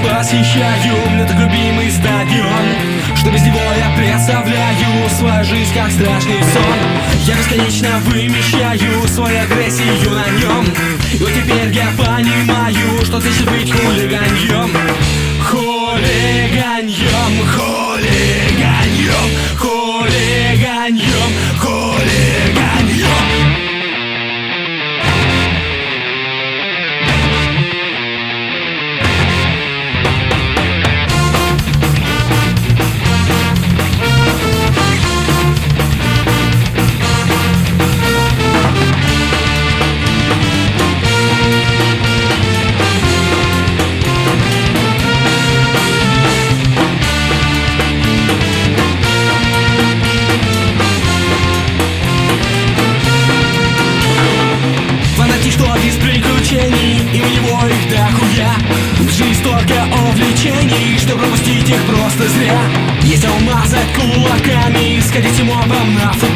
посещаю, мне так любимый стадион, что без него я представляю свою жизнь как страшный сон. Я бесконечно вымещаю свою агрессию на нем, и вот теперь я понимаю, что значит быть хулиганьем. Хулиганьем, хулиганьем, хулиганьем, хулиганьем. Что без приключений, и у него их дохуя. Жизнь столько увлечений, что пропустить их просто зря. Если умазать кулаками, сходите мобом на футбол.